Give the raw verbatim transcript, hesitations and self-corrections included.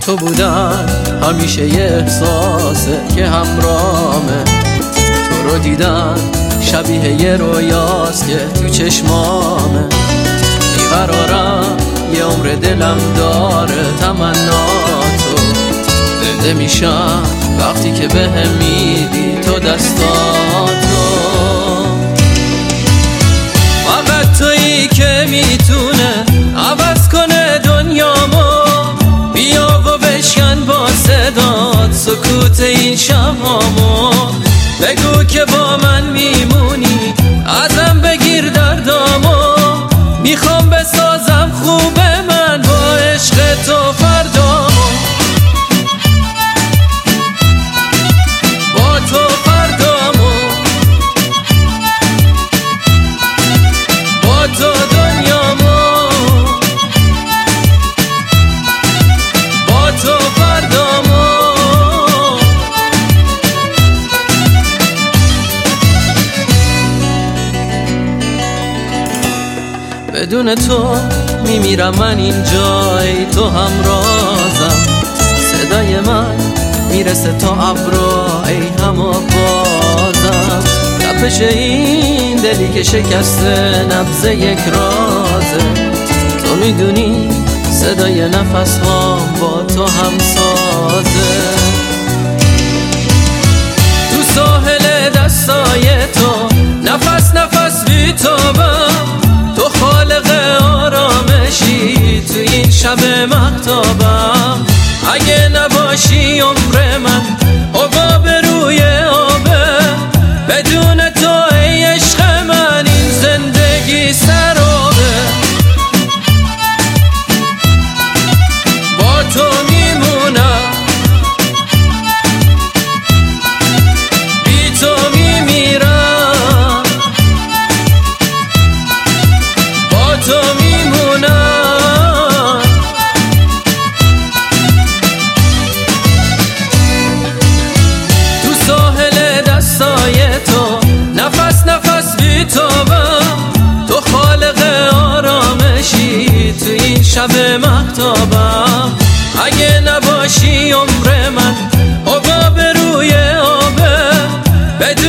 تو بودن همیشه یه احساسه که همرامه. تو رو دیدن شبیه یه رویاست که تو چشمامه. بیقرارم یه عمر دلم داره تمناتو. زنده میشم وقتی که بهم میدی تو دستاتو. فقط تویی که میتونه عوض کنه دنیامو. بیا و بشکن با صدات سکوت این شبامو. بگو که با من میمونی ازم بگیر دردامو. میخوام بسازم خوب من با عشق تو فردامو. با تو فردامو. با تو دنیامو. با تو فردامو. بدون تو میمیرم من اینجای تو همرازم. صدای من میرسه تا ابرا ای هما بازم. تپش این دلی که شکسته نبض یک رازه. تو میدونی صدای نفس هام با تو هم سازه. تو ساحل دستای تو نفس نفس بیتابم. تو خالق آرامشی تو این شب مهتابم. اگه نباشی عمر من آب روی آبه. بدون تو ای عشق من این زندگی سرابه. با تو میمونم بی تو میمیرم. با تو میمونم. تو ساحل دستای تو نفس نفس بیتابم. تو خالق آرامشی تو این شب مهتابم. اگه نباشی عمر من آب روی آبه. بدون